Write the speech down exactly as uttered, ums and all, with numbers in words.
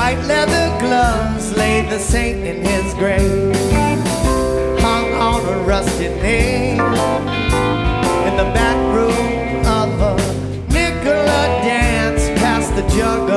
white leather gloves laid the saint in his grave, hung on a rusty nail.